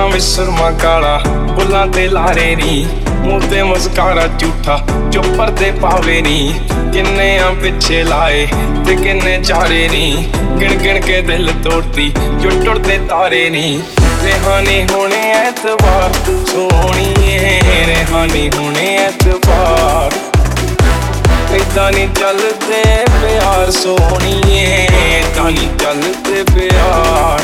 ਅੱਖਾਂ ਵਿੱਚ ਸੁਰਮਾ ਕਾਲਾ, ਬੁੱਲਾਂ ਤੇ ਲਾਰੇ ਨੀ, ਮੂੰਹ ਤੇ ਮੁਸਕਾਰਾ ਝੂਠਾ, ਜੋ ਪਰਦੇ ਪਾਵੇ ਨੀ। ਕਿੰਨੇ ਆ ਪਿੱਛੇ ਲਾਏ ਤੇ ਕਿੰਨੇ ਚਾਰੇ ਨੀ, ਗਿਣ ਗਿਣ ਕੇ ਦਿਲ ਤੋੜਦੀ ਜੋ ਟੁੱਟਦੇ ਤਾਰੇ ਨੀ। ਰਿਹਾਨੀ ਹੋਣੇ ਐਤਵਾਰ ਸੋਹਣੀਏ, ਰਿਹਾਨੀ ਹੋਣੇ ਐਤਵਾਰ। ਏਦਾਂ ਨੀ ਚੱਲਦੇ ਪਿਆਰ ਸੋਹਣੀਏ, ਏਦਾਂ ਨੀ ਚੱਲਦੇ ਪਿਆਰ।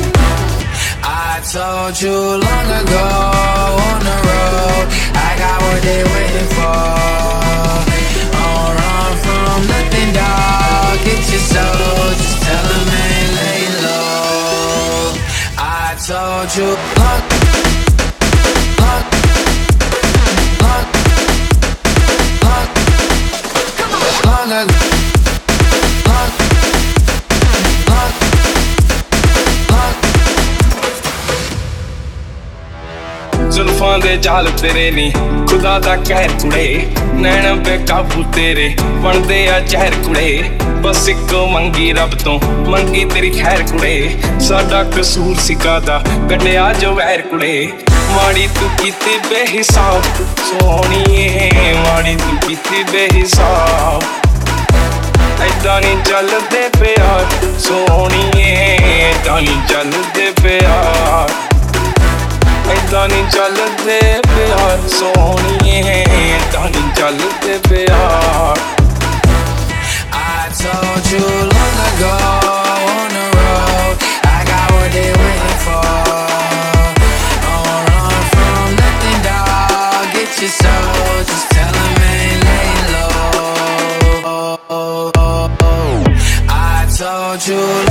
I told you long ago on the road, I got what they waiting for. Don't run from nothing, dog. Get your soul, just tell them ain't laying low. I told you long ago. ਜ਼ੁਲਫਾਂ ਦੇ ਜਾਲ ਤੇਰੇ ਨੀ, ਖੁਦਾ ਦਾ ਕਹਿਰ ਕੁੜੇ। ਨੈਣ ਬੇਕਾਬੂ ਤੇਰੇ ਬਣਦੇ ਆ ਜ਼ਹਿਰ ਕੁੜੇ। ਬਸ ਇੱਕੋ ਮੰਗੀ ਰੱਬ ਤੋਂ, ਮੰਗੀ ਤੇਰੀ ਖੈਰ ਕੁੜੇ। ਸਾਡਾ ਕਸੂਰ ਸੀ ਕਾਹਦਾ, ਕੱਢਿਆ ਜੋ ਵੈਰ ਕੁੜੇ। ਮਾੜੀ ਤੂੰ ਕੀਤੀ ਬੇਹਿਸਾਬ ਸੋਹਣੀਏ, ਮਾੜੀ ਤੂੰ ਕੀਤੀ ਬੇਹਿਸਾਬ। ਏਦਾਂ ਨੀ ਚੱਲਦੇ ਪਿਆਰ ਸੋਹਣੀਏ, ਏਦਾਂ ਨੀ ਚੱਲਦੇ ਪਿਆਰ। ਏਦਾਂ ਨੀ ਚੱਲਦੇ ਪਿਆਰ ਸੋਹਣੀਏ, ਏਦਾਂ ਨੀ ਚੱਲਦੇ ਪਿਆਰ। I told you long ago on the road, I got what they waiting for. Don't run from nothing, dog. Get your soul, just tell them ain't laying low. I told you